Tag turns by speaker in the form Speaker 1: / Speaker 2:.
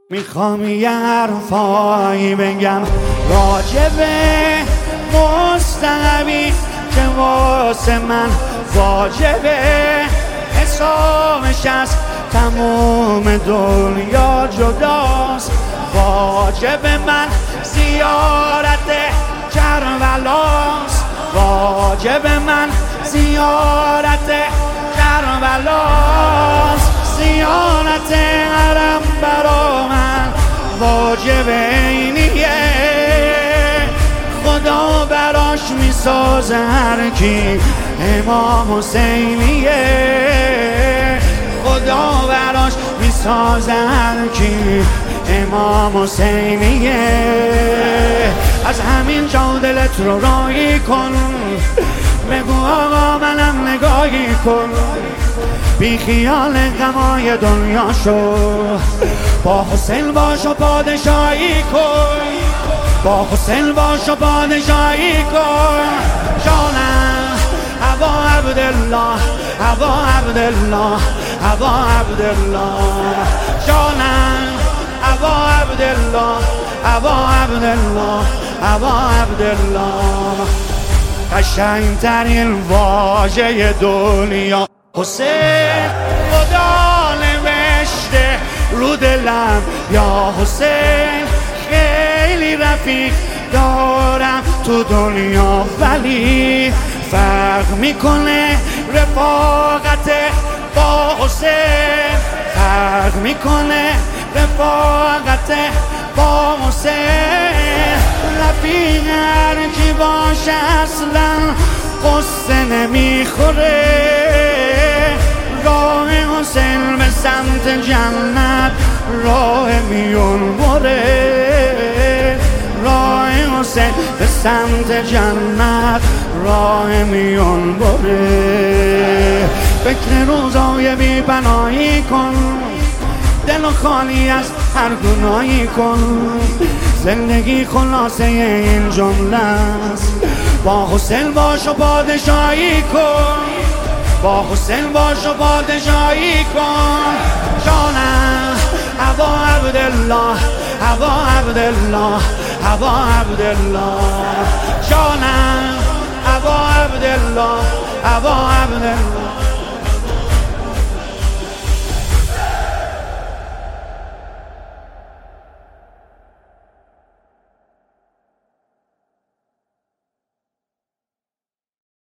Speaker 1: میخوام یه حرفایی بگم راجبه مستقبی که واسه من واجبه، حسابش از تموم دنیا جداست. واجب من زیارت کربلاست، واجب من زیارت کربلاست. زیارت حرم برا من واجب اینیه، خدا براش میسازه هر کی امام حسینیه، خدا براش میسازه هر کی امام حسینیه. از همین جا دلت رو راهی کن، بگو آقا منم نگاهی کن، بی خیال غمای دنیا شو، با حسین باش و پادشاهی کن، با حسین باش و پادشاهی کن. جانم ابا عبدالله، ابا عبدالله، ابا عبدالله، جانم ابا عبدالله، ابا عبدالله، ابا عبدالله. قشنگترین واژه دنیا حسین، خدا نوشته رو دلم یا حسین. خیلی رفیق دارم تو دنیا ولی فرق میکنه رفاقت با حسین، فرق میکنه رفاقت با حسین. رفیق هر کی باشه اصلا قصه نمیخوره، راه حسین به سمت جنت راه میون بره، راه حسین به سمت جنت راه میون بره. فکر روزای بی پناهی کن، دل و خالی از هر گناهی کن، زندگی خلاصه این جمله است. با حسین باش و پادشاهی کن، با حسین باش و پادشاهی کن. جانم ابا عبدالله، ابا عبدالله، ابا عبدالله، جانم ابا عبدالله، ابا عبدالله.